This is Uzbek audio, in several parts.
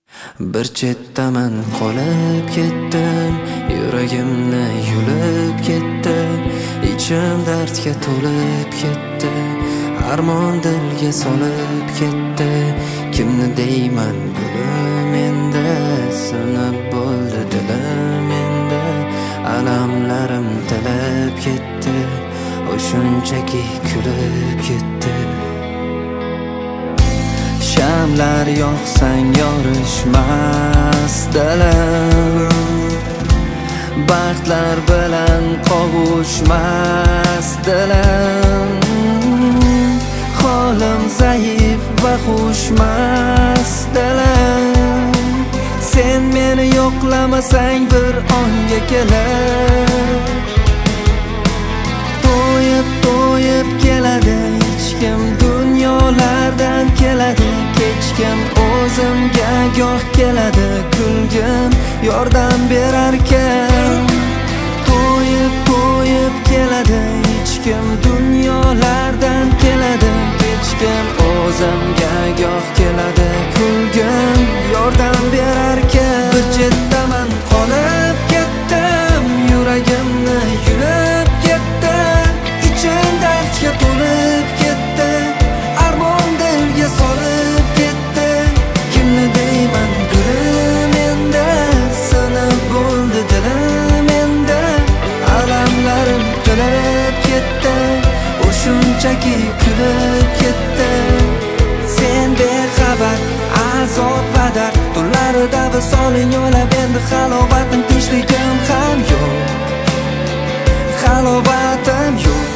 Bir chetdaman qolib ketdim, yuragimni yulib ketdi, ichim dardga to'lib ketdi, armon dilga solib ketdi. Kimni deyman gulim endi, sinib bo'ldi dilim endi, alamlarim tilib ketdi, o shunchaki kulib ketdi. Shamlar yoqsang yorishmas dilim, baxtlar bilan qovushmas dilim. Holim zaif va xushmas dilim, sen meni yo'qlamasang bir onga kelib, to'yib keladi hech kim dunyolardan keladi, kechkim o'zimga goh keladi kulgim yordam berarkan. To'yib keladi hech kim dunyolardan keladi, kechkim o'zimga goh keladi kulgim yordam berarkan. Bir chetdaman qolib ketdim, yuragimni yulib ketdi, ichim dardga to'lib ketdi, armon dilga solib ketdi. Kimni deyman gulim endi, sinib bo'ldi dilim endi, alamlarim tilib ketdi, o shunchaki kulib ketdi. Sen bexabar azob va dard tunlarida visoling o'ylab, endi halovatim tinchligim ham yo'q, halovatim yo'q.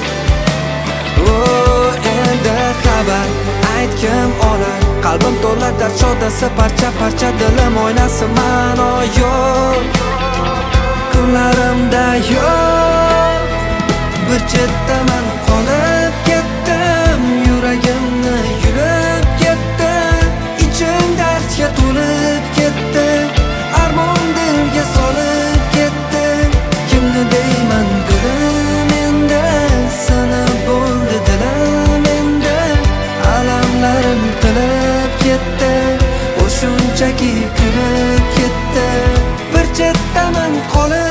Endi xabar aytgim olar, qalbim to'la dard shodasi, parcha dilim o'ynasi ma'no yo'q, kunlarimda yo'q. Bir chetdaman qolib ketdim, yuragimni yulib ketdi, ichim dardga to'lib ketdi, armon dilga solib ketdi. Kimni deyman gulim endi, sinib bo'ldi dilim endi, alamlarim tilib ketdi, o shunchaki kulib ketdi. Bir chetdaman qolib